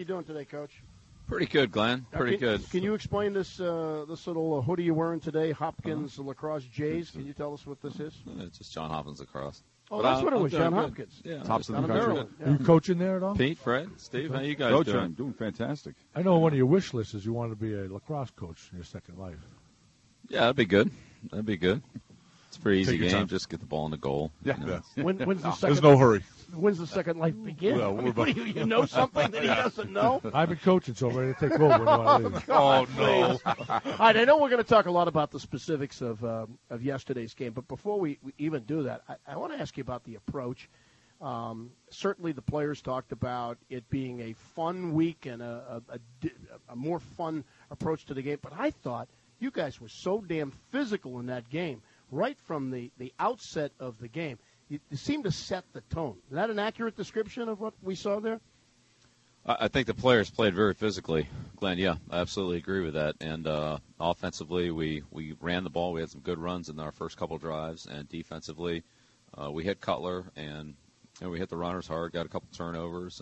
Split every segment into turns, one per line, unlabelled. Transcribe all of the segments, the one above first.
doing today, Coach?
Pretty good, Glenn. Pretty good.
Can you explain this little hoodie you're wearing today, Hopkins Lacrosse Jays? Can you tell us what this is?
It's just John Hopkins Lacrosse.
Oh, that's what it was, John Hopkins.
Yeah,
Tops of the
Out of
country.
Maryland.
Are you coaching there at all?
Pete, Fred, Steve, how you guys
Coach,
doing?
I'm doing fantastic.
I know one of your wish lists is you want to be a lacrosse coach in your second life.
Yeah, that'd be good. That'd be good. It's a pretty easy
Take your
game.
time.
Just get the ball in the goal.
Yeah.
You know.
When's the second?
There's no hurry.
When's the second life begin?
Well, we're about-
you know something that he doesn't know?
I've been coaching, so I'm ready to take over when I leave.
Oh, no. All right, I know we're going to talk a lot about the specifics of yesterday's game, but before we even do that, I want to ask you about the approach. Certainly the players talked about it being a fun week and a more fun approach to the game, but I thought you guys were so damn physical in that game, right from the outset of the game. You seemed to set the tone. Is that an accurate description of what we saw there?
I think the players played very physically, Glenn. Yeah, I absolutely agree with that. And offensively, we ran the ball. We had some good runs in our first couple drives. And defensively, we hit Cutler and we hit the runners hard. Got a couple turnovers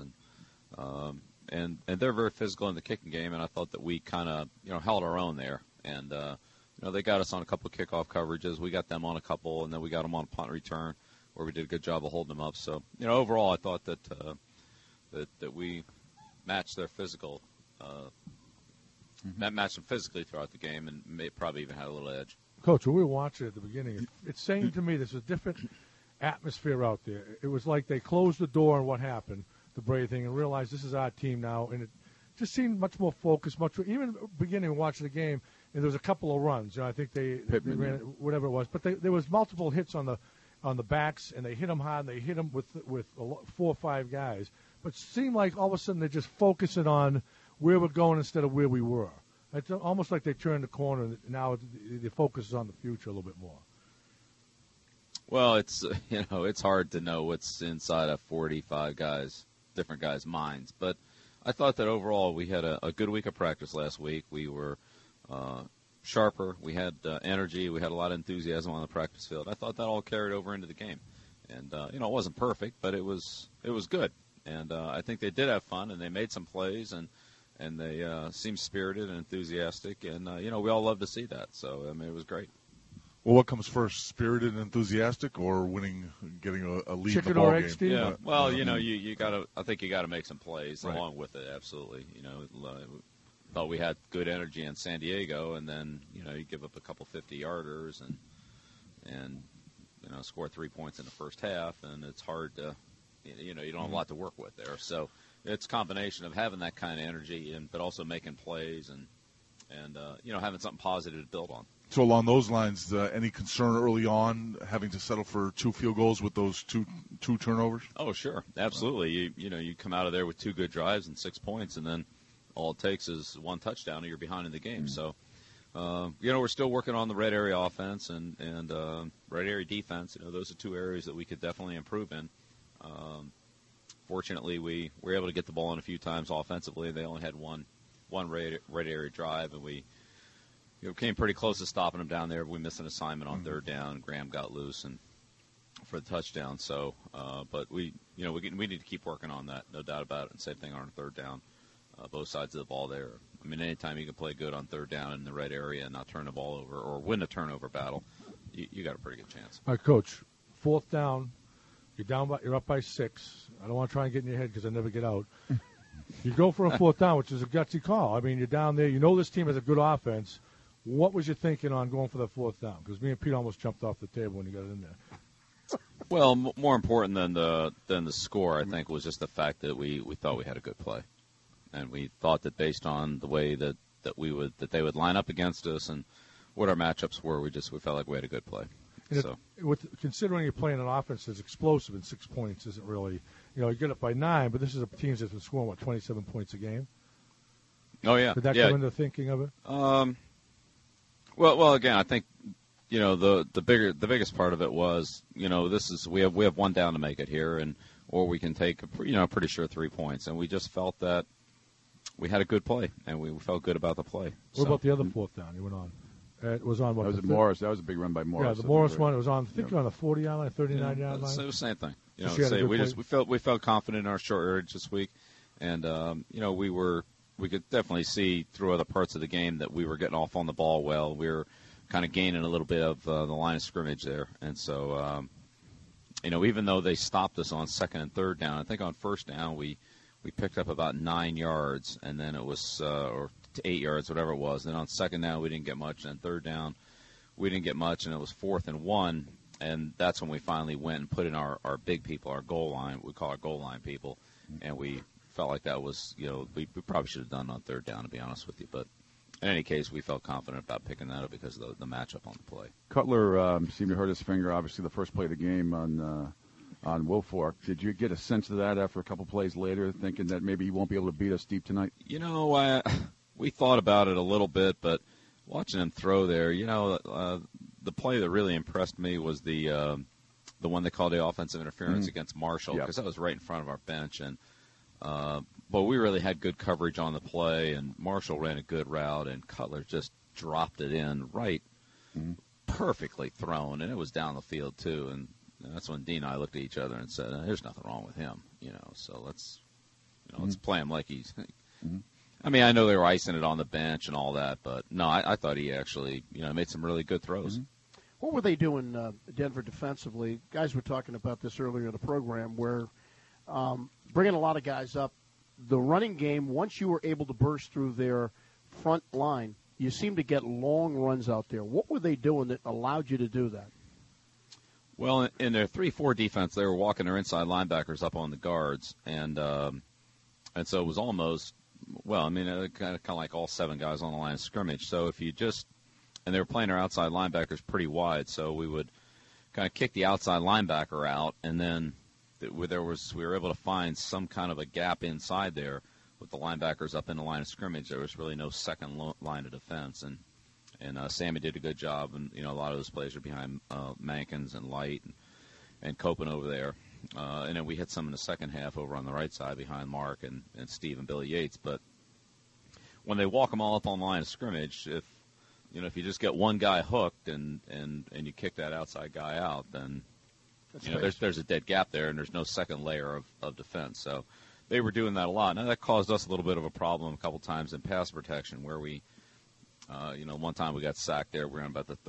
and they're very physical in the kicking game. And I thought that we kind of held our own there. And they got us on a couple of kickoff coverages. We got them on a couple, and then we got them on a punt return where we did a good job of holding them up. So overall, I thought that that we matched their physical, matched them physically throughout the game, and probably even had a little edge.
Coach, when we were watching at the beginning, it's saying to me there's a different atmosphere out there. It was like they closed the door on what happened, the Brave thing, and realized this is our team now, and it just seemed much more focused, even beginning of watching the game, and there was a couple of runs. I think they ran whatever it was, but there was multiple hits on the backs, and they hit them hard, and they hit them with 4 or 5 guys. But it seemed like all of a sudden they're just focusing on where we're going instead of where we were. It's almost like they turned the corner, and now the focus is on the future a little bit more.
Well, it's it's hard to know what's inside of 45 different guys' minds. But I thought that overall we had a good week of practice last week. We were sharper. We had energy. We had a lot of enthusiasm on the practice field. I thought that all carried over into the game. And, it wasn't perfect, but it was good. And I think they did have fun, and they made some plays, and they seemed spirited and enthusiastic. And, we all love to see that. So, it was great.
Well, what comes first, spirited and enthusiastic, or getting a lead
Chicken
in the ball
or egg,
game?
Steve?
Yeah. Well, you got to. I think you got to make some plays
Right.
along with it. Absolutely. Thought we had good energy in San Diego, and then you give up a couple 50-yarders and score 3 points in the first half, and it's hard to you don't have a lot to work with there. So it's a combination of having that kind of energy but also making plays and having something positive to build on.
So along those lines, any concern early on having to settle for 2 field goals with those two turnovers?
Oh, sure, absolutely. You come out of there with 2 good drives and 6 points, and then all it takes is 1 touchdown, and you're behind in the game. So, we're still working on the red area offense and red area defense. Those are 2 areas that we could definitely improve in. Fortunately, we were able to get the ball in a few times offensively. They only had one red area drive, and we came pretty close to stopping them down there. We missed an assignment on third down. Graham got loose and for the touchdown. So, but we need to keep working on that, no doubt about it. And same thing on third down, both sides of the ball there. Anytime you can play good on third down in the red area and not turn the ball over or win a turnover battle, you got a pretty good chance.
All right, Coach, 4th down. You're up by 6. I don't want to try and get in your head because I never get out. You go for a 4th down, which is a gutsy call. You're down there. This team has a good offense. What was you thinking on going for the 4th down? Because me and Pete almost jumped off the table when you got in there.
Well, more important than the score, I think, was just the fact that we thought we had a good play, and we thought that based on the way that they would line up against us and what our matchups were, we felt like we had a good play. So,
considering you're playing an offense that's explosive and 6 points isn't really, you get up by 9, but this is a team that's been scoring 27 points a game.
Oh yeah,
did that come into thinking of it?
Well, again, I think the biggest part of it was we have 1 down to make it here, or we can take pretty sure 3 points, and we just felt that we had a good play, and we felt good about the play.
What about the other 4th down you went on? It was on what?
That was Morris. That was a big run by Morris.
Yeah, the Morris one. It was on. I think on the 40-yard line, 39-yard line.
It was the same thing.
We
felt confident in our short area this week, And we could definitely see through other parts of the game that we were getting off on the ball well. We were kind of gaining a little bit of the line of scrimmage there. And so, even though they stopped us on second and third down, I think on first down we picked up about 9 yards, and then it was or 8 yards, whatever it was. And then on second down we didn't get much, and third down we didn't get much, and it was 4th and 1. And that's when we finally went and put in our big people, our goal line. We call our goal line people, and we felt like that was, we probably should have done on third down, to be honest with you. But in any case, we felt confident about picking that up because of the matchup on the play.
Cutler seemed to hurt his finger, obviously, the first play of the game on Woolfork. Did you get a sense of that after a couple plays later, thinking that maybe he won't be able to beat us deep tonight?
We thought about it a little bit, but watching him throw there, the play that really impressed me was the one they called the offensive interference against Marshall, because that was right in front of our bench. And but we really had good coverage on the play, and Marshall ran a good route, and Cutler just dropped it in right, perfectly thrown, and it was down the field too. And that's when Dean and I looked at each other and said, "There's nothing wrong with him, So let's play him like he's." I mean, I know they were icing it on the bench and all that, but no, I thought he actually, made some really good throws.
What were they doing, Denver, defensively? Guys were talking about this earlier in the program, where bringing a lot of guys up, the running game, once you were able to burst through their front line, you seemed to get long runs out there. What were they doing that allowed you to do that?
Well, in their 3-4 defense, they were walking their inside linebackers up on the guards, and so it was almost, kind of like all 7 guys on the line of scrimmage. So if you just, and they were playing our outside linebackers pretty wide, so we would kind of kick the outside linebacker out, and then we were able to find some kind of a gap inside there with the linebackers up in the line of scrimmage. There was really no second line of defense, and Sammy did a good job, and a lot of those plays are behind Mankins and Light and Copen over there. And then we hit some in the second half over on the right side behind Mark and Steve and Billy Yates. But when they walk them all up on the line of scrimmage, if you just get one guy hooked and you kick that outside guy out, then there's a dead gap there, and there's no second layer of defense. So they were doing that a lot. Now that caused us a little bit of a problem a couple times in pass protection, where we, one time we got sacked there. We were on about the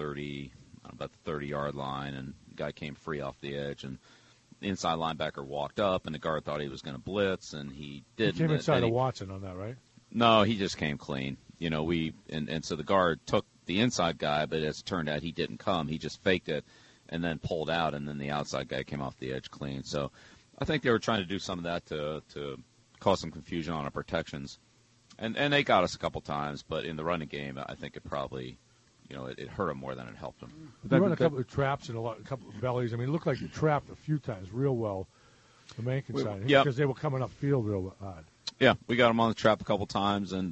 30-yard line, and the guy came free off the edge, and the inside linebacker walked up, and the guard thought he was going to blitz, and he didn't.
He came inside of Watson on that, right?
No, he just came clean. And so the guard took the inside guy, but as it turned out, he didn't come. He just faked it and then pulled out, and then the outside guy came off the edge clean. So I think they were trying to do some of that to cause some confusion on our protections. And they got us a couple times, but in the running game, I think it probably, it hurt them more than it helped them.
They run a couple of traps and a couple of bellies. I mean, it looked like they trapped a few times real well, the Mankin side, because they were coming upfield real odd.
Yeah, we got them on the trap a couple times, and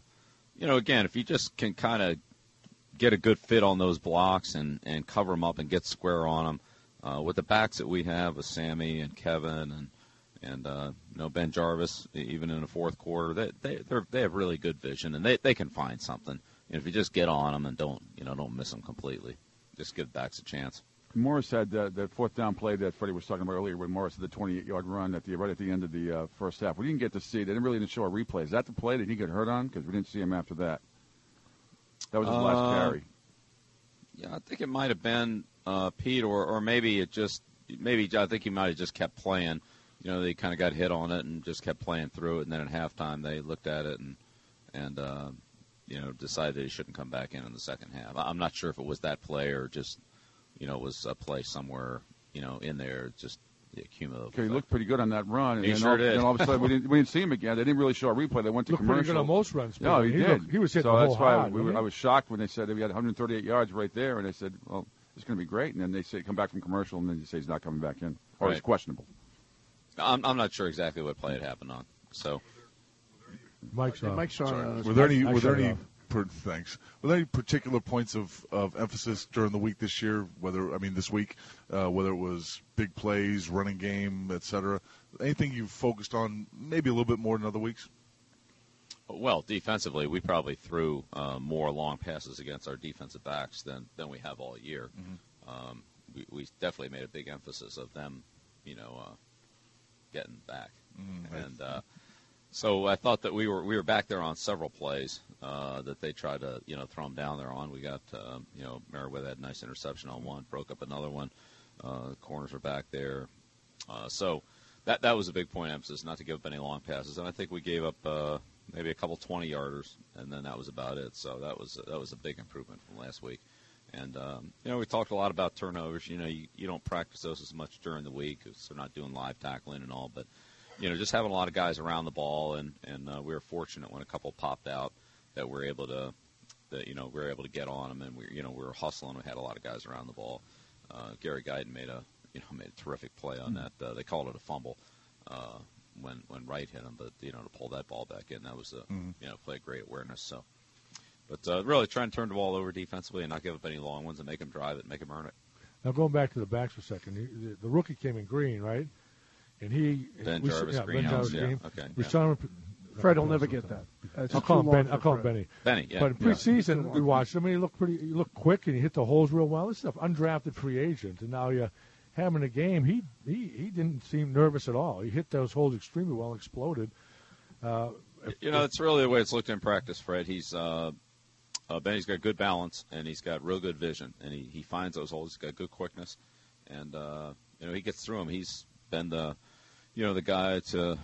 again, if you just can kind of get a good fit on those blocks and cover them up and get square on them, with the backs that we have with Sammy and Kevin and Ben Jarvis, even in the fourth quarter, they have really good vision, and they can find something. If you just get on them and don't miss them completely, just give backs a chance.
Morris had that fourth down play that Freddie was talking about earlier, when Morris had the 28-yard run right at the end of the first half. We didn't get to see it. They didn't show a replay. Is that the play that he got hurt on? Because we didn't see him after that. That was his last carry.
Yeah, I think it might have been Pete, or maybe I think he might have just kept playing. They kind of got hit on it and just kept playing through it, and then at halftime they looked at it and decided he shouldn't come back in the second half. I'm not sure if it was that play or just was a play somewhere in there, just the cumulative.
Okay, he looked pretty good on that run.
He sure did.
And all of a sudden we didn't see him again. They didn't really show a replay. They went to commercial.
Looked pretty good on most runs.
No, he did.
He was hitting
the
whole
that's why
hard.
I was shocked when they said he had 138 yards right there, and they said, well, it's going to be great. And then they say come back from commercial, and then you say he's not coming back in, or he's questionable.
I'm not sure exactly what play it happened on. So,
Mike's on.
Were there any thanks. Were there any particular points of emphasis during the week this year? Whether it was big plays, running game, etc. Anything you focused on, maybe a little bit more than other weeks?
Well, defensively, we probably threw more long passes against our defensive backs than we have all year. Mm-hmm. We definitely made a big emphasis of them, getting back. Mm-hmm. And So I thought that we were back there on several plays that they tried to throw them down there on. We got Merriweather had a nice interception on one, broke up another one. Corners were back there, so that was a big point of emphasis, not to give up any long passes. And I think we gave up maybe a couple 20-yarders, and then that was about it. So that was a big improvement from last week. And we talked a lot about turnovers. You don't practice those as much during the week because they're not doing live tackling and all, but just having a lot of guys around the ball, and we were fortunate when a couple popped out that we were able to get on them, and we were hustling. We had a lot of guys around the ball. Gary Guyton made a terrific play on that. They called it a fumble when Wright hit him, but to pull that ball back in, that was play of great awareness. So, but really trying to turn the ball over defensively and not give up any long ones and make them drive it, and make them earn it.
Now going back to the backs for a second, the rookie came in Green, right? And
Ben Jarvis, Greenhouse,
game.
Okay.
We saw him.
Fred will never get that.
I'll call him Benny.
Benny, yeah.
But in preseason, we watched him. He looked quick, and he hit the holes real well. This stuff, undrafted free agent, and now you have him in a game. He didn't seem nervous at all. He hit those holes extremely well, exploded.
It's really the way it's looked in practice, Fred. He's Benny's got good balance, and he's got real good vision, and he finds those holes. He's got good quickness, and he gets through them. He's been the guy to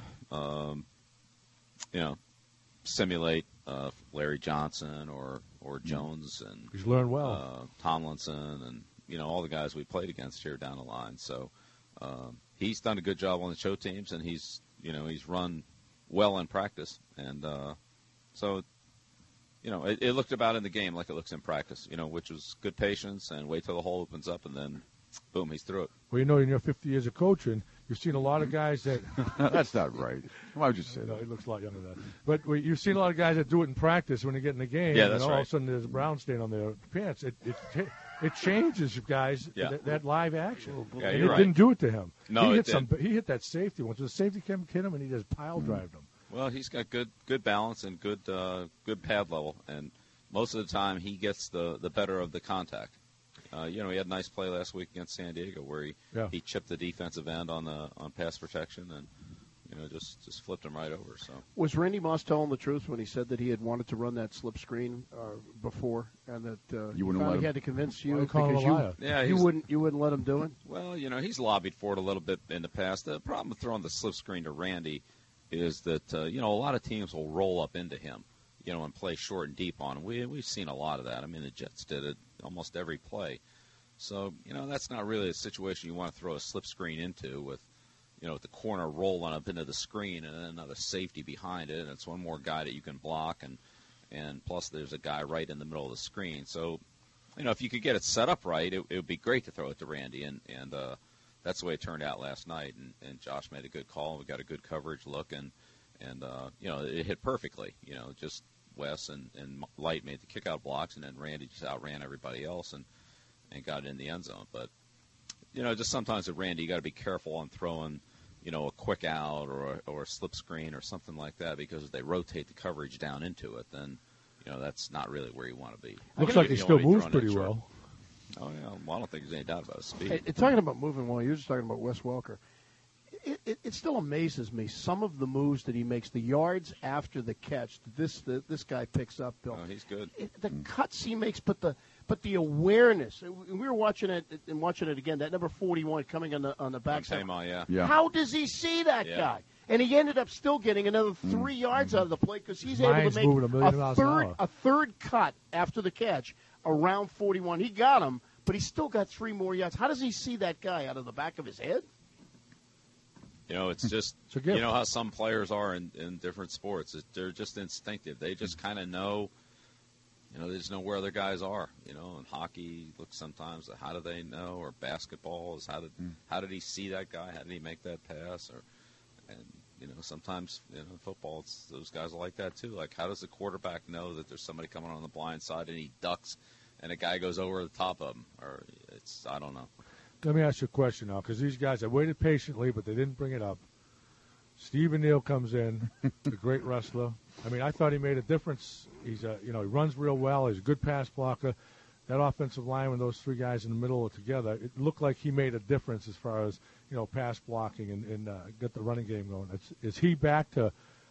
simulate Larry Johnson or Jones, and
he's learned well.
Tomlinson, and all the guys we played against here down the line. So he's done a good job on the show teams, and he's run well in practice, and so it looked about in the game like it looks in practice, which was good patience and wait till the hole opens up, and then boom, he's through it.
Well, in your 50 years of coaching, you've seen a lot of guys that
that's not right. Why would you say
no,
that?
he looks a lot younger than that. But you've seen a lot of guys that do it in practice when they get in the game.
Yeah, that's
All
right.
of a sudden, there's a brown stain on their pants. It changes, guys.
Yeah.
That live action.
Yeah,
and
you're
it
right.
didn't do it to him.
No,
he
it did.
He hit that safety once. The safety came hit him, and he just pile drived him.
Well, he's got good balance and good pad level, and most of the time he gets the better of the contact. He had a nice play last week against San Diego where he chipped the defensive end on pass protection and just flipped him right over. So
was Randy Moss telling the truth when he said that he had wanted to run that slip screen before, and that
You wouldn't let him?
he had to convince you
Why call him a liar?
you wouldn't let him do it?
Well, he's lobbied for it a little bit in the past. The problem with throwing the slip screen to Randy is that a lot of teams will roll up into him, and play short and deep on him. We've seen a lot of that. I mean, the Jets did it almost every play. So, that's not really a situation you want to throw a slip screen into with, with the corner rolling up into the screen and then another safety behind it, and it's one more guy that you can block, and plus there's a guy right in the middle of the screen. So, if you could get it set up right, it would be great to throw it to Randy, and that's the way it turned out last night, and Josh made a good call. We got a good coverage look, and it hit perfectly. Just Wes and Light made the kickout blocks, and then Randy just outran everybody else and got in the end zone. But, just sometimes with Randy, you got to be careful on throwing, a quick out or a slip screen or something like that, because if they rotate the coverage down into it, then, that's not really where you want to be.
Looks like he still moves pretty well.
Oh, yeah. Well, I don't think there's any doubt about his speed.
Hey, talking about moving well, you're just talking about Wes Welker. It still amazes me, some of the moves that he makes, the yards after the catch, this guy picks up, Bill.
Oh, he's good.
The cuts he makes, but the awareness. We were watching it again. That number 41 coming on the backside.
Yeah.
How does he see that guy? And he ended up still getting another 3 yards out of the play because he's able to make a third cut after the catch around 41. He got him, but he still got 3 more yards. How does he see that guy out of the back of his head?
It's just, how some players are in different sports. They're just instinctive. They just kind of know, they just know where other guys are. In hockey, look sometimes, how do they know? Or basketball is how did he see that guy? How did he make that pass? And sometimes, football, those guys are like that too. Like, how does the quarterback know that there's somebody coming on the blind side and he ducks and a guy goes over the top of him? Or I don't know.
Let me ask you a question now, because these guys, I waited patiently, but they didn't bring it up. Stephen Neal comes in, the great wrestler. I mean, I thought he made a difference. He's he runs real well. He's a good pass blocker. That offensive line, when those 3 guys in the middle are together, it looked like he made a difference as far as, pass blocking and get the running game going. Is he back to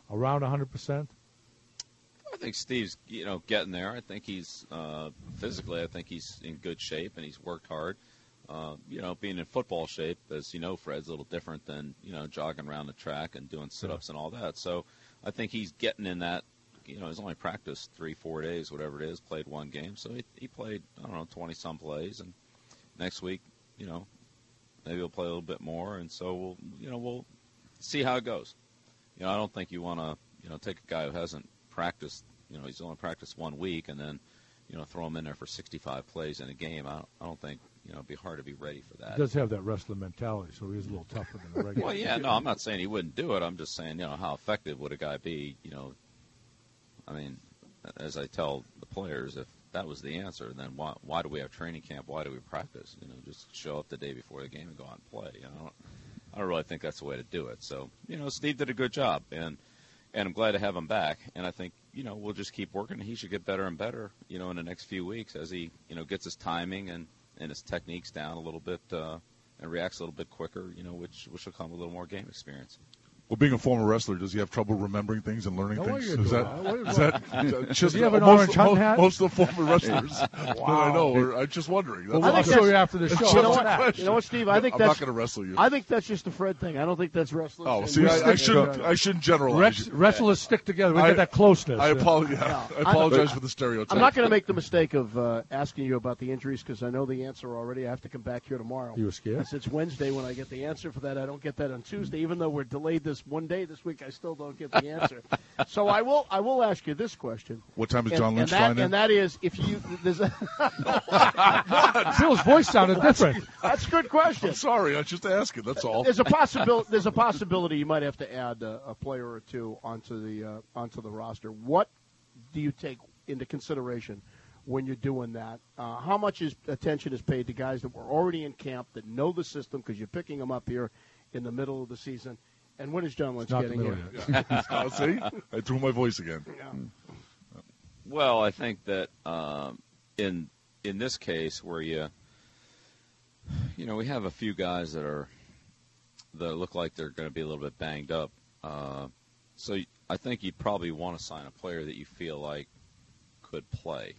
around 100%?
I think Steve's, getting there. I think he's physically, I think he's in good shape, and he's worked hard. Being in football shape, as you know, Fred's a little different than, jogging around the track and doing sit-ups and all that. So I think he's getting in that, he's only practiced 3-4 days, whatever it is, played one game. So he played, 20-some plays. And next week, maybe he'll play a little bit more. And so we'll see how it goes. I don't think you want to, take a guy who hasn't practiced, he's only practiced 1 week and then, throw him in there for 65 plays in a game. I don't think, it'd be hard to be ready for that.
He does have that wrestler mentality, so he is a little tougher than the regular.
Well, yeah, no, I'm not saying he wouldn't do it. I'm just saying, how effective would a guy be, I mean, as I tell the players, if that was the answer, then why do we have training camp? Why do we practice? Just show up the day before the game and go out and play. I don't really think that's the way to do it. So, Steve did a good job, and I'm glad to have him back. And I think, we'll just keep working. He should get better and better, in the next few weeks as he, gets his timing and his techniques down a little bit and reacts a little bit quicker, which will come with a little more game experience.
Well, being a former wrestler, does he have trouble remembering things and learning things? Is that just
does he have an orange hunt hat?
Most of the former wrestlers that I know I'm just wondering.
I'll show you after the show.
You know what, Steve? I think
I'm not going to wrestle you.
I think that's just a Fred thing. I don't think that's wrestling.
Oh, see, I shouldn't generalize.
Wrestlers stick together. We get that closeness.
I apologize for the stereotype.
I'm not going to make the mistake of asking you about the injuries because I know the answer already. I have to come back here tomorrow.
You were scared?
It's Wednesday when I get the answer for that. I don't get that on Tuesday, even though we're delayed this one day this week. I still don't get the answer. So I will ask you this question.
What time is John Lynch flying in?
And that is, if you
Phil's voice sounded different.
That's a good question.
I'm sorry, I was just asking. That's all.
There's a possibility you might have to add a player or two onto the roster. What do you take into consideration when you're doing that? How much attention is paid to guys that were already in camp that know the system because you're picking them up here in the middle of the season? And when is John Lynch getting here?
Yeah. See, I threw my voice again.
Yeah.
Well, I think that in this case where we have a few guys that look like they're going to be a little bit banged up. So I think you'd probably want to sign a player that you feel like could play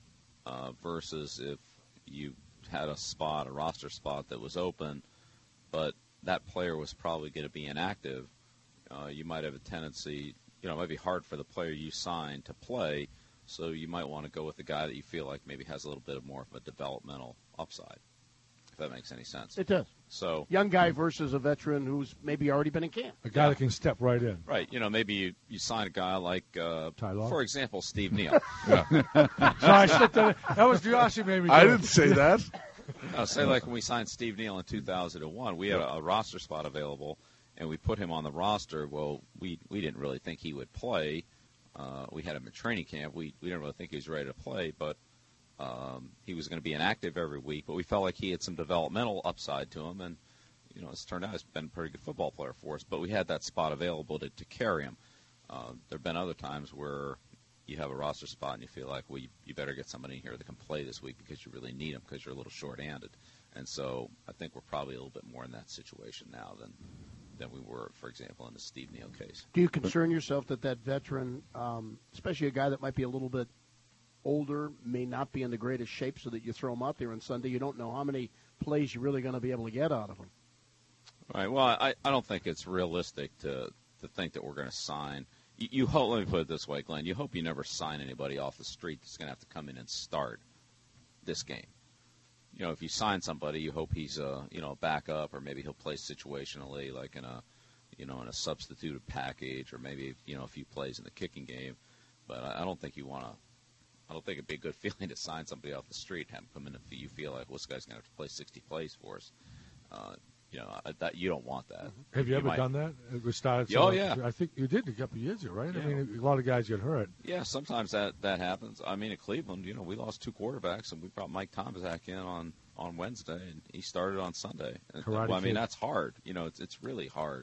versus if you had a roster spot that was open, but that player was probably going to be inactive. You might have a tendency, it might be hard for the player you signed to play, so you might want to go with a guy that you feel like maybe has a little bit more of a developmental upside, if that makes any sense.
It does.
So
young guy versus a veteran who's maybe already been in camp.
A guy that can step right in.
Right. maybe you sign a guy like,
Ty-Law?
for example, Steve Neal.
That was Diossi made me do
I didn't say that.
Say like when we signed Steve Neal in 2001, we had a roster spot available, and we put him on the roster. Well, we didn't really think he would play. We had him in training camp. We didn't really think he was ready to play, but he was going to be inactive every week. But we felt like he had some developmental upside to him, and it's turned out he's been a pretty good football player for us. But we had that spot available to carry him. There have been other times where you have a roster spot and you feel like, well, you better get somebody in here that can play this week because you really need them because you're a little short-handed. And so I think we're probably a little bit more in that situation now than we were, for example, in the Steve Neal case.
Do you concern yourself that veteran, especially a guy that might be a little bit older, may not be in the greatest shape so that you throw him out there on Sunday? You don't know how many plays you're really going to be able to get out of him.
All right. Well, I don't think it's realistic to think that we're going to sign – you hope. Let me put it this way, Glenn. You hope you never sign anybody off the street that's going to have to come in and start this game. If you sign somebody, you hope he's a backup, or maybe he'll play situationally, like in a substituted package, or maybe a few plays in the kicking game. But I don't think you want to. I don't think it'd be a good feeling to sign somebody off the street, have him come in if you feel like, well, this guy's going to have to play 60 plays for us. That you don't want that.
Have you ever done that? We started.
Yeah.
I think you did a couple of years ago, right? Yeah. I mean, a lot of guys get hurt.
Yeah, sometimes that happens. I mean, at Cleveland, we lost 2 quarterbacks, and we brought Mike Tomaszak in on Wednesday, and he started on Sunday.
Karate
I mean, that's hard. It's really hard.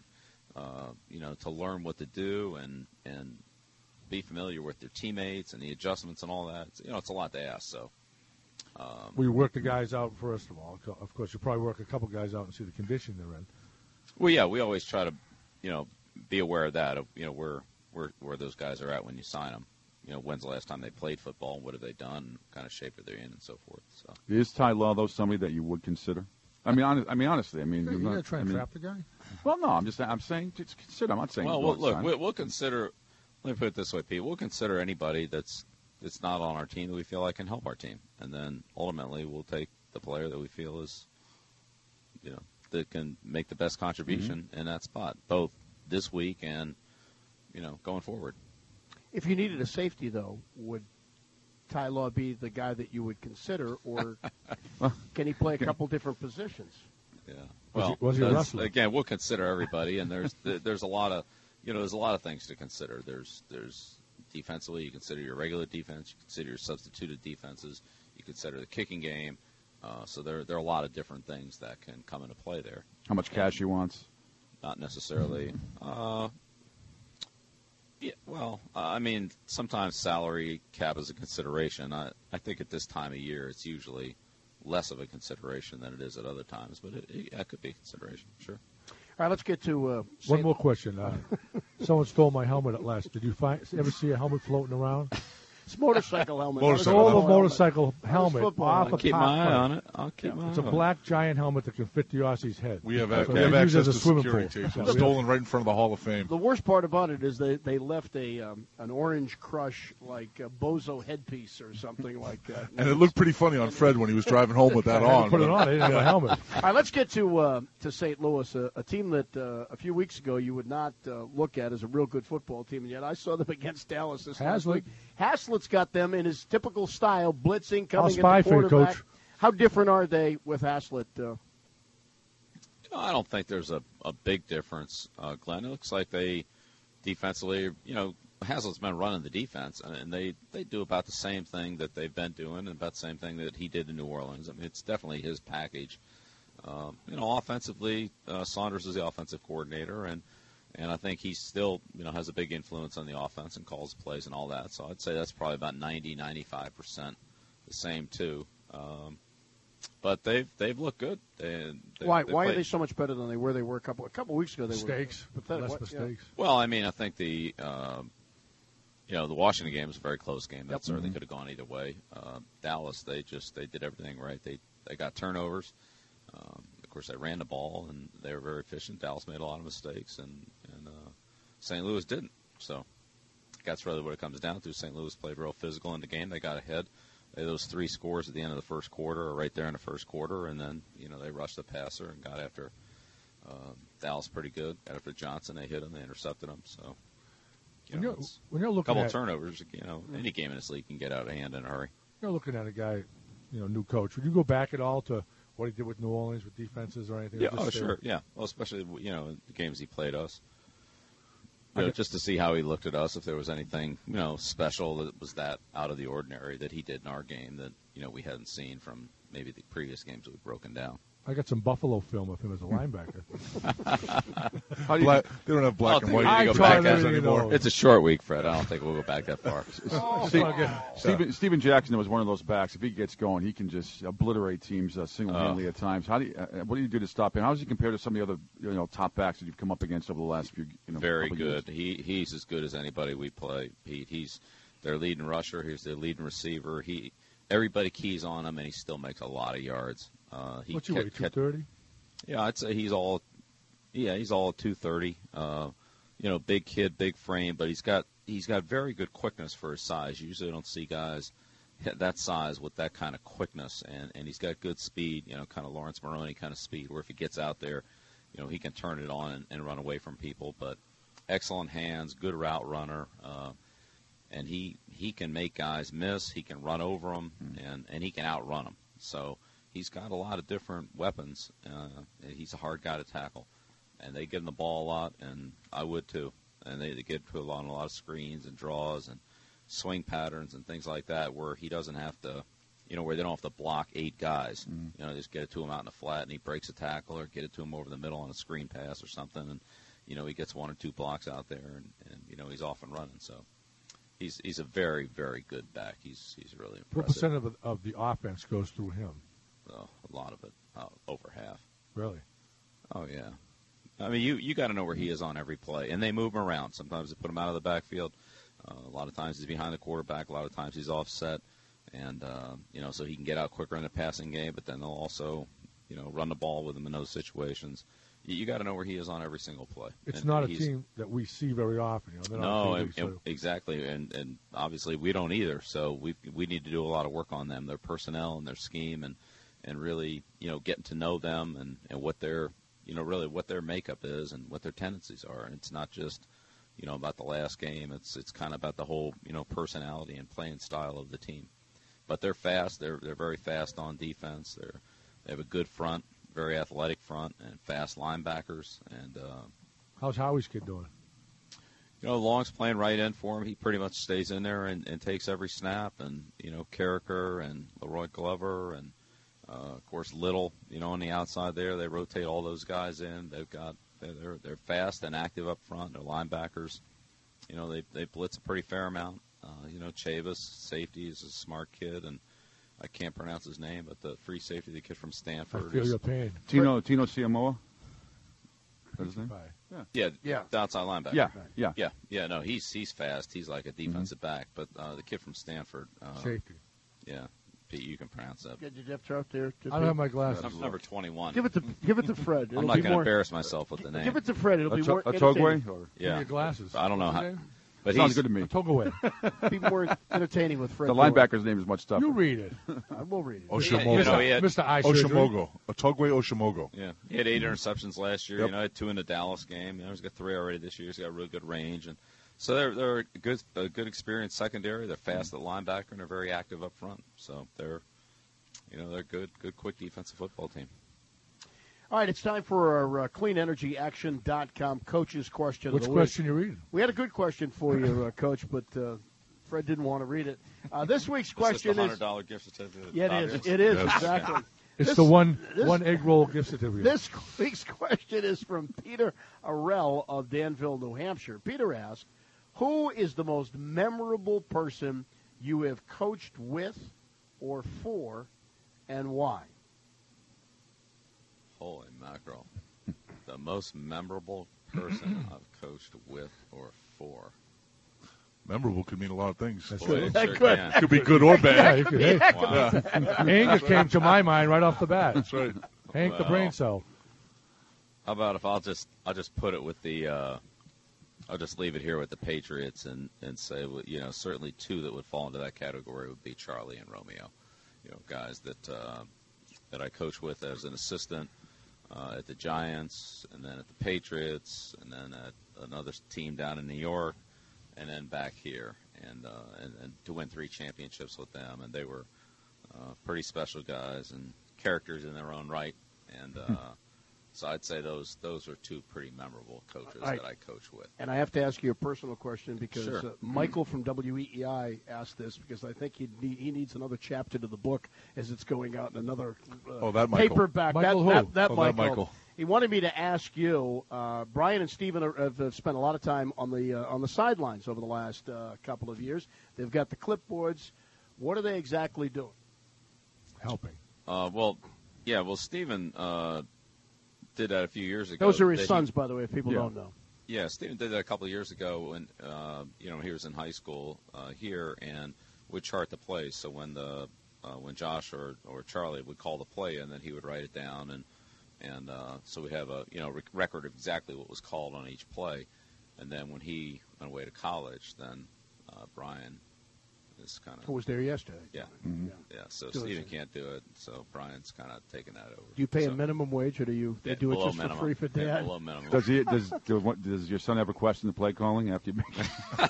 To learn what to do and be familiar with their teammates and the adjustments and all that. It's a lot to ask. So.
We work the guys out first of all. Of course, you probably work a couple guys out and see the condition they're in.
Well, yeah, we always try to, be aware of that. We're where those guys are at when you sign them. When's the last time they played football? What have they done? What kind of shape are they in, and so forth. So
is Ty Law though somebody that you would consider? Honestly.
You're going to try and trap the guy?
Well, no. I'm saying just consider. I'm not saying.
Well, look, we'll consider. Let me put it this way, Pete. We'll consider anybody that's not on our team that we feel like can help our team, and then ultimately we'll take the player that we feel is, that can make the best contribution in that spot, both this week and, going forward.
If you needed a safety, though, would Ty Law be the guy that you would consider, or can he play a couple different positions?
Yeah.
Well, was he a wrestler?
Again, we'll consider everybody, and there's a lot of there's a lot of things to consider. There's defensively, you consider your regular defense, you consider your substituted defenses, you consider the kicking game. So there are a lot of different things that can come into play there.
How much cash he wants?
Not necessarily. Sometimes salary cap is a consideration. I think at this time of year, it's usually less of a consideration than it is at other times, but it could be a consideration, sure.
All right, let's get to
one more question. Someone stole my helmet at last. Did you ever see a helmet floating around?
It's motorcycle helmet.
Stole a motorcycle helmet off
I'll
a
keep
top
my eye
plate.
on it. I'll keep my eye
It's a
on it.
black giant helmet that can fit the Aussie's head.
We have,
So
we have
they use it
access
as
to
a swimming
security
pool.
tapes.
Yeah.
Stolen right in front of the Hall of Fame.
The worst part about it is they left an Orange Crush like Bozo headpiece or something like that.
And it looked pretty funny on Fred when he was driving home with that
I had
on.
to put it on. They didn't have a helmet.
All right, let's get to St. Louis, a team that a few weeks ago you would not look at as a real good football team, and yet I saw them against Dallas this last week. Haslett's got them in his typical style, blitzing, coming
I'll spy
at the
for you,
quarterback.
Coach.
How different are they with Haslett?
I don't think there's a big difference, Glenn. It looks like they defensively, Haslett's been running the defense, and they do about the same thing that they've been doing and about the same thing that he did in New Orleans. I mean, it's definitely his package. Offensively, Saunders is the offensive coordinator, and I think he still, has a big influence on the offense and calls plays and all that. So I'd say that's probably about 90-95% the same too. But they've looked good.
Why are they so much better than they were? They were a couple weeks ago. They
Mistakes,
were pathetic.
less mistakes.
Yeah. Well, I mean, I think the Washington game was a very close game. That certainly could have gone either way. Dallas, they did everything right. They got turnovers. Of course, they ran the ball and they were very efficient. Dallas made a lot of mistakes, and St. Louis didn't. So that's really what it comes down to. St. Louis played real physical in the game. They got ahead. Those 3 scores at the end of the first quarter are right there in the first quarter, and then they rushed the passer and got after Dallas pretty good. Got after Johnson, they hit him, they intercepted him. So
When you're
a
looking
couple
at
of turnovers, any game in this league can get out of hand in a hurry.
You're looking at a guy, new coach. Would you go back at all to what he did with New Orleans with defenses or anything?
Yeah, sure, yeah. Well, especially the games he played us. Just to see how he looked at us, if there was anything, special that was that out of the ordinary that he did in our game that, we hadn't seen from maybe the previous games that we've broken down.
I got some Buffalo film of him as a linebacker.
They don't have black and white
I
photos
tried
anymore.
It's a short week, Fred. I don't think we'll go back that far.
Steven Jackson was one of those backs. If he gets going, he can just obliterate teams single-handedly at times. What do you do to stop him? How does he compare to some of the other top backs that you've come up against over the last few?
Very good. He's as good as anybody we play. He's their leading rusher. He's their leading receiver. Everybody keys on him, and he still makes a lot of yards.
What's he weigh, 230?
Yeah, I'd say he's all 230. Big kid, big frame, but he's got very good quickness for his size. You usually don't see guys that size with that kind of quickness, and he's got good speed, kind of Lawrence Maroney kind of speed, where if he gets out there, he can turn it on and run away from people. But excellent hands, good route runner, and he can make guys miss. He can run over them, and he can outrun them. So he's got a lot of different weapons. He's a hard guy to tackle, and they give him the ball a lot, and I would too. And they get to a lot of screens and draws and swing patterns and things like that, where he doesn't have to, where they don't have to block 8 guys. Just get it to him out in the flat, and he breaks a tackle, or get it to him over the middle on a screen pass or something, and he gets 1 or 2 blocks out there, and he's off and running. So he's a very, very good back. He's really impressive.
What percent of the offense goes through him?
A lot of it, over half.
Really?
Oh yeah, I mean, you got to know where he is on every play, and they move him around. Sometimes they put him out of the backfield. A lot of times he's behind the quarterback. A lot of times he's offset, and so he can get out quicker in the passing game. But then they'll also, run the ball with him in those situations. You got to know where he is on every single play.
It's not a team that we see very often.
Exactly, and obviously we don't either. So we need to do a lot of work on them, their personnel and their scheme, and really getting to know them and what their really what their makeup is and what their tendencies are. And it's not just about the last game. It's kind of about the whole personality and playing style of the team. But they're fast. They're very fast on defense. They have a good front. Very athletic front and fast linebackers. And
how's Howie's kid doing?
Long's playing right in for him. He pretty much stays in there and takes every snap. And Carricker and Leroy Glover and of course Little. On the outside there, they rotate all those guys in. They're fast and active up front. They're linebackers. They blitz a pretty fair amount. Chavis, safety, is a smart kid, and I can't pronounce his name, but the free safety, the kid from Stanford.
I feel your pain.
Tino Siamoa? Is that his name?
Yeah. The outside linebacker.
Yeah.
No, he's fast. He's like a defensive back. But the kid from Stanford.
Safety.
Yeah. Pete, you can pronounce that.
Get your depth chart there.
I don't have my glasses.
I'm number 21.
Give it to Fred.
I'm not going to embarrass myself with the name.
Give it to Fred. It'll be more
Otogwe?
Yeah.
Give your glasses.
I don't know how. But
sounds good to me.
Otogwe.
Be more entertaining with Fred.
The linebacker's name is much tougher.
You read it.
I will read it.
Oshimogo.
Mr. I surgery.
Otogwe Oshimogo.
Yeah. He had 8 interceptions last year.
Yep.
Had 2 in the Dallas game. He's got 3 already this year. He's got really good range. And so they're a good experienced secondary. They're fast at linebacker, and they're very active up front. So they're good, quick defensive football team.
All right, it's time for our CleanEnergyAction.com coach's question of
Which
the week.
question you reading?
We had a good question for you, Coach, but Fred didn't want to read it. This week's question
is the $100 gift certificate.
Yeah, it is,
Yes.
exactly.
It's the one egg roll gift certificate.
This week's question is from Peter Arell of Danville, New Hampshire. Peter asked, who is the most memorable person you have coached with or for, and why?
Holy mackerel. The most memorable person I've coached with or for.
Memorable could mean a lot of things.
That's
Boy,
right.
it
That
sure
could.
can.
Could be good or bad.
Yeah, you could,
Wow.
Anger came to my mind right off the bat.
That's right.
Hank the
Well,
brain cell.
How about if I'll just put it with the I'll just leave it here with the Patriots and say certainly 2 that would fall into that category would be Charlie and Romeo. Guys that I coach with as an assistant at the Giants, and then at the Patriots, and then at another team down in New York, and then back here, and to win 3 championships with them. And they were pretty special guys and characters in their own right. And so I'd say those are 2 pretty memorable coaches that I coach with.
And I have to ask you a personal question because
Sure.
Michael from WEEI asked this because I think he needs another chapter to the book as it's going out in another
that Michael.
paperback.
Michael who?
That
that Michael.
He wanted me to ask you. Brian and Stephen have spent a lot of time on the sidelines over the last couple of years. They've got the clipboards. What are they exactly doing?
Helping.
Stephen did that a few years ago.
Those are his sons, by the way, if people don't know.
Yeah, Stephen did that a couple of years ago when he was in high school here, and would chart the plays. So when Josh or Charlie would call the play, and then he would write it down, and so we'd have a record of exactly what was called on each play. And then when he went away to college, then Brian is kind of
Who was there yesterday?
yeah. So
Do it,
Stephen
sir.
can't do it, so Brian's kind of taking that over.
Do you pay
so,
a minimum wage, or do you they do it
below
just
minimum.
for free for
Yeah,
dad?
below minimum.
Does your son ever question the play calling after you make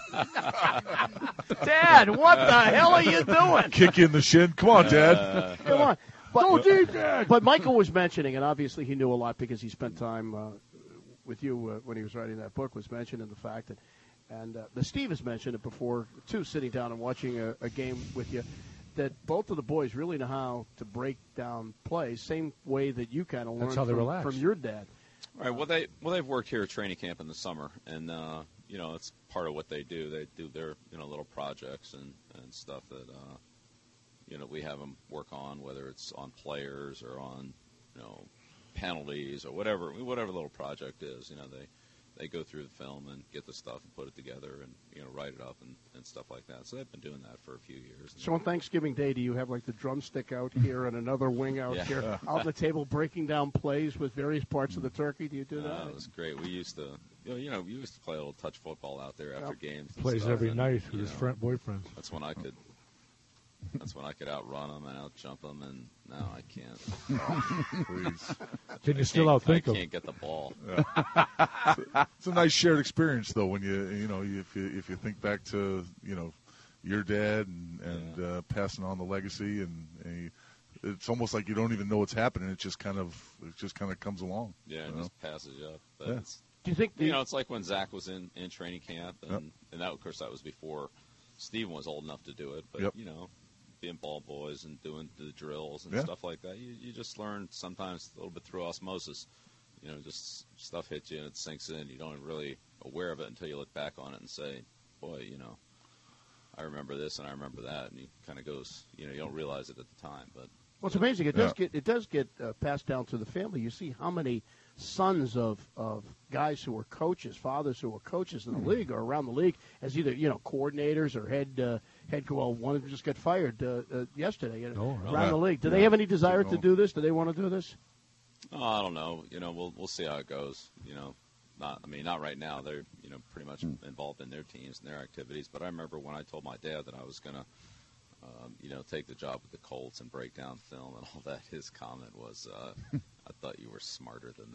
Dad, what the hell are you doing?
Kick you in the shin. Come on, Dad.
Come on.
Go deep, Dad.
But Michael was mentioning, and obviously he knew a lot because he spent time with you when he was writing that book, was mentioning the fact that, and Steve has mentioned it before, too, sitting down and watching a game with you, that both of the boys really know how to break down plays, same way that you kind of
That's how
learned
they relax.
from your dad.
Right. Well, they've worked here at training camp in the summer, and it's part of what they do. They do their little projects and stuff that we have them work on, whether it's on players or on penalties or whatever little project is. They go through the film and get the stuff and put it together and write it up and stuff like that. So they've been doing that for a few years.
So on Thanksgiving Day, do you have like the drumstick out here and another wing out here, out on the table, breaking down plays with various parts of the turkey? Do you do that?
It was great. We used to, we used to play a little touch football out there after games.
Plays every night with his boyfriends.
That's when I could. That's when I could outrun them and outjump them, and now I can't.
Please.
Can you still outthink them?
I can't get the ball.
Yeah. It's a nice shared experience, though, when if you think back to your dad and passing on the legacy, and it's almost like you don't even know what's happening. It just kind of comes along.
Yeah, it just passes you up. But
Yeah.
Do you think
it's like when Zach was in training camp, and that, of course, that was before Steven was old enough to do it. But being ball boys and doing the drills and stuff like that, you just learn sometimes a little bit through osmosis. Just stuff hits you and it sinks in. You don't really aware of it until you look back on it and say, boy, I remember this and I remember that, and it kind of goes. You don't realize it at the time, but.
Well, it's amazing. It does get passed down to the family. You see how many sons of guys who are coaches, fathers who are coaches in the league or around the league as either coordinators or head. Well, one of them just got fired yesterday around the league. Do they have any desire to do this? Do they want to do this?
Oh, I don't know. We'll see how it goes. Not right now. They're pretty much involved in their teams and their activities. But I remember when I told my dad that I was gonna. Take the job with the Colts and break down film and all that. His comment was, I thought you were smarter than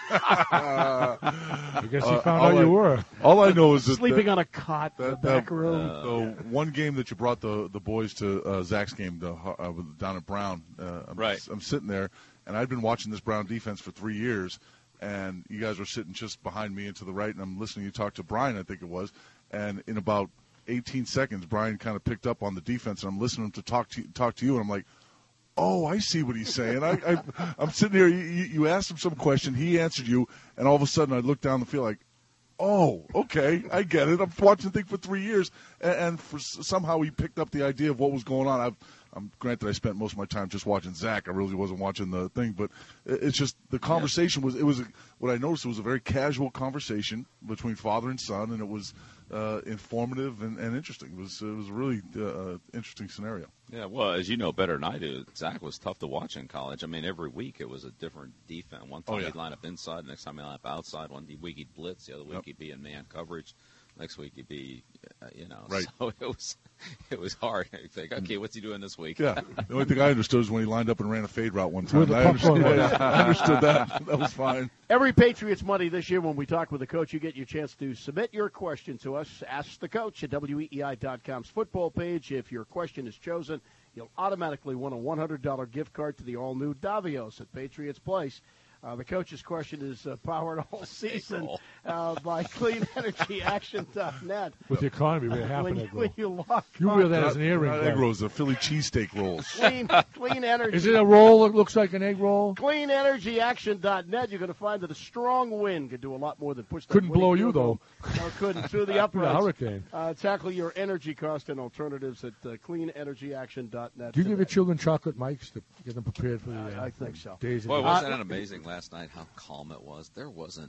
that.
I guess he found out you were.
All I know is that
sleeping on a cot in the back room.
The one game that you brought the boys to, Zach's game down at Brown, I'm sitting there, and I'd been watching this Brown defense for 3 years, and you guys were sitting just behind me and to the right, and I'm listening to you talk to Brian, I think it was, and in about 18 seconds, Brian kind of picked up on the defense, and I'm listening to talk to you, and I'm like, oh, I see what he's saying. I'm sitting here. You asked him some question, he answered you, and all of a sudden I look down the field like, oh, okay, I get it. I'm watching the thing for 3 years, and somehow he picked up the idea of what was going on. I'm granted I spent most of my time just watching Zach. I really wasn't watching the thing, but it's just the conversation was what I noticed was a very casual conversation between father and son, and it was informative and interesting. It was a really interesting scenario.
Yeah, well, as you know better than I do, Zach was tough to watch in college. I mean, every week it was a different defense. One time he'd line up inside, next time he'd line up outside. One week he'd blitz, the other week he'd be in man coverage. Next week he'd be,
right.
So it was hard. You think, okay, what's he doing this week?
Yeah, the only thing I understood is when he lined up and ran a fade route one time. I understood that. That was fine.
Every Patriots Monday this year, when we talk with the coach, you get your chance to submit your question to us. Ask the coach at WEEI.com's football page. If your question is chosen, you'll automatically win a $100 gift card to the all-new Davios at Patriots Place. The coach's question is powered all season by CleanEnergyAction.net.
With the economy, we have half an egg roll.
You
wear that as an earring.
Not egg rolls, the Philly cheesesteak rolls.
Clean Energy.
Is it a roll that looks like an egg roll?
CleanEnergyAction.net. You're going to find that a strong wind could do a lot more than push that.
Couldn't blow you, though.
No, couldn't. Through the uprights.
Hurricane.
Tackle your energy cost and alternatives at CleanEnergyAction.net.
Do you give your children chocolate mics to get them prepared for the
I think so.
days?
Boy, wasn't that amazing last night how calm it was? There wasn't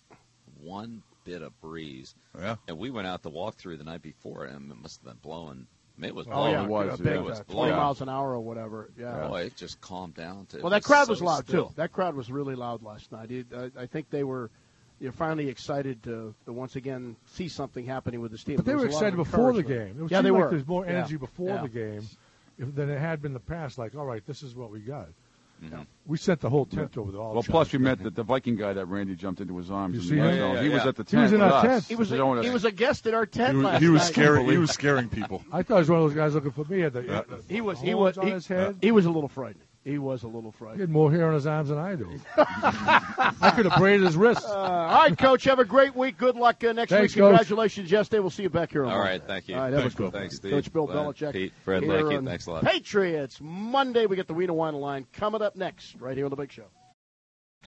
one bit of breeze.
Yeah.
And we went out to walk through the night before, and it must have been blowing. It was
Oh,
blowing.
yeah.
It was,
Big,
it was
20
blowing.
miles an hour or whatever. Yeah.
Boy, it just calmed down.
Well, that crowd was loud, too. That crowd was really loud last night. I think they were finally excited to once again see something happening with this team.
But they were excited before the game. It
they
like
were.
There's more energy before
Yeah.
the game than it had been in the past. Like, all right, this is what we got.
Mm-hmm.
We sent the whole tent over there.
Well, plus we met the Viking guy that Randy jumped into his arms.
You
in
see
the
him?
end zone.
Yeah,
He was
yeah.
at the tent.
He was in
with
our
us.
tent.
He was
Showing us-
a guest at our tent last
He was
night.
scaring. He was scaring people.
I thought he was one of those guys looking for me.
He was
on his head.
He was a little frightening. He was a little
He
frightening.
had more hair on his arms than I do. I could have braided his wrists.
All right, Coach. Have a great week. Good luck next
Thanks,
week.
Coach.
Congratulations yesterday. We'll see you back here on
All
Monday.
right, thank you.
All right, that was
Thanks, Bill.
good.
Thanks, Steve.
Coach Bill
Glenn,
Belichick.
Pete, Fred,
here
thank you.
on
Thanks a lot.
Patriots Monday. We get the Wiener Wine Line coming up next, right here on the Big Show.